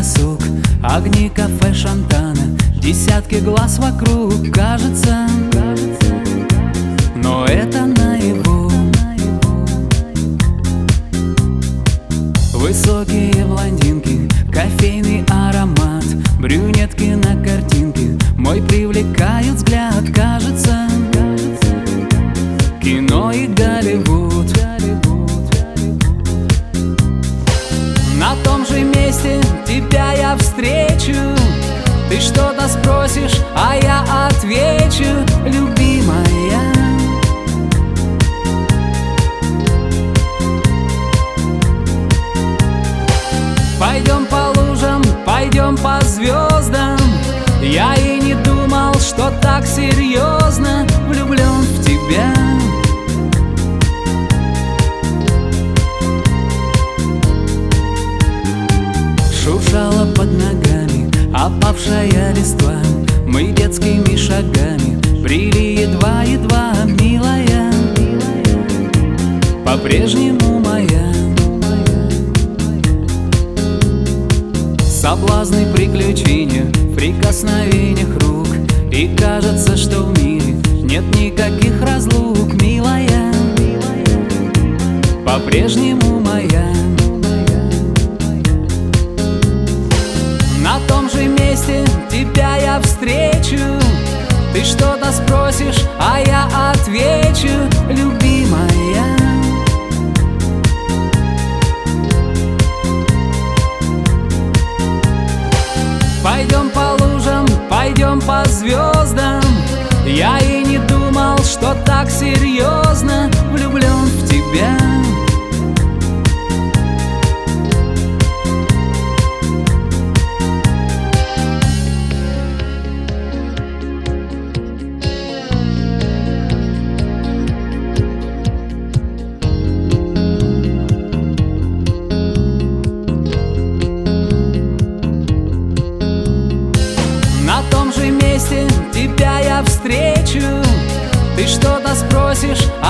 досуг, огни кафе Шантана, десятки глаз вокруг, кажется, но это наяву. Высокие блондинки, кофейный аромат, брюнетки на картинке мой привлекают взгляд, кажется, кино и Голливуд. На том же месте тебя я встречу, ты что-то спросишь, а я отвечу: любимая. Пойдем по лужам, пойдем по звездам. Я и не думал, что так серьезно влюблен в тебя. Шуршала под ногами опавшая листва, мы детскими шагами брели едва-едва, милая, по-прежнему моя. Соблазны, приключения в прикосновениях рук, и кажется, что в мире нет никаких разлук, милая, по-прежнему моя. На том же месте тебя я встречу, ты что-то спросишь, а я отвечу: любимая. Пойдем по лужам, пойдем по звездам. Я и не думал, что так серьезно влюблен в тебя. На том же месте тебя я встречу, ты что-то спросишь,